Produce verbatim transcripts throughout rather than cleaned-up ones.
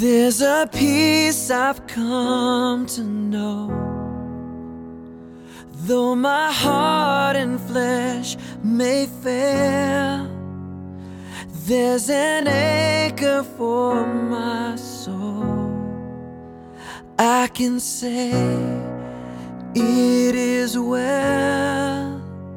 There's a peace I've come to know, though my heart and flesh may fail. There's an anchor for my soul. I can say it is well.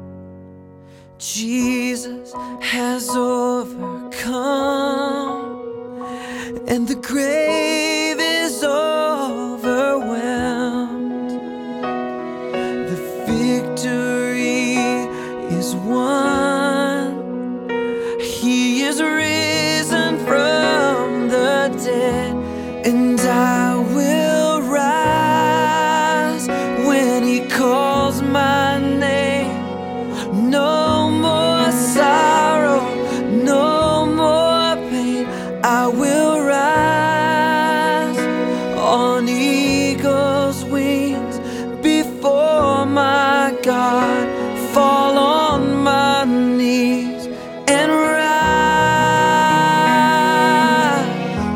Jesus has overcome, and the grave is overwhelmed. The victory is won. He is risen from the dead, and I will rise when He calls my name. No more sorrow, no more pain. I will rise on eagle's wings before my God. Fall on my knees and rise.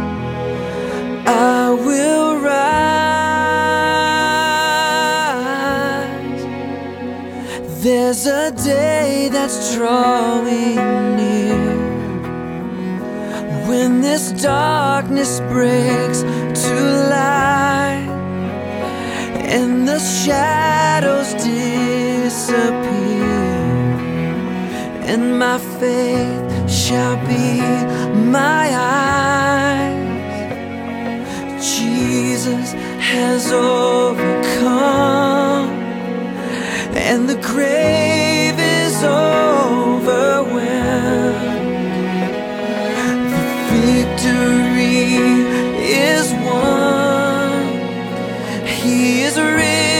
I will rise. There's a day that's drawing near, when this darkness breaks to light, and the shadows disappear, and my faith shall be my eyes. Jesus has overcome, and the grave is overwhelmed. Victory is won. He is risen